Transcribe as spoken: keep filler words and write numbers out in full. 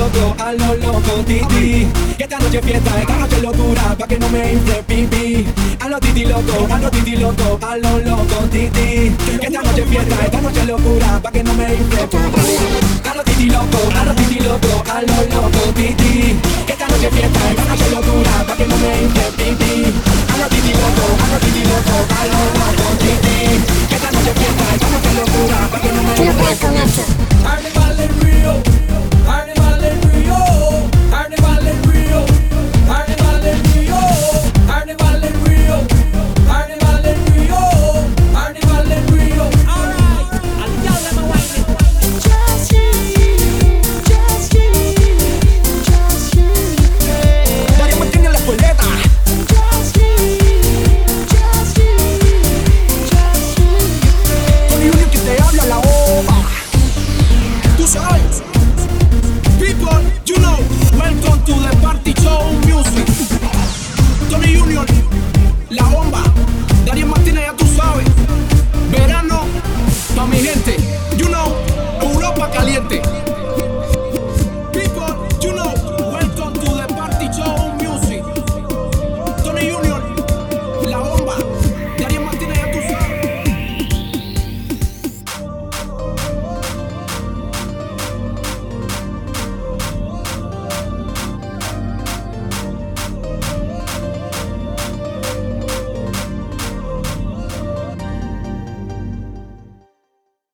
loco, a lo loco, titi. Que esta noche fiesta, esta noche locura, pa' que no me infle pipi. A lo titi loco, a lo titi loco, a lo loco, titi. Que esta noche fiesta, esta noche locura, pa' que no me infle pipi. A lo titi loco, a lo titi loco, a lo loco, titi. Que esta noche fiesta, esta noche locura, pa' que no me infle pipi. A lo titi loco, a lo titi loco, a lo loco, titi. Que esta noche fiesta, esta noche locura, pa' que no me infle pipi.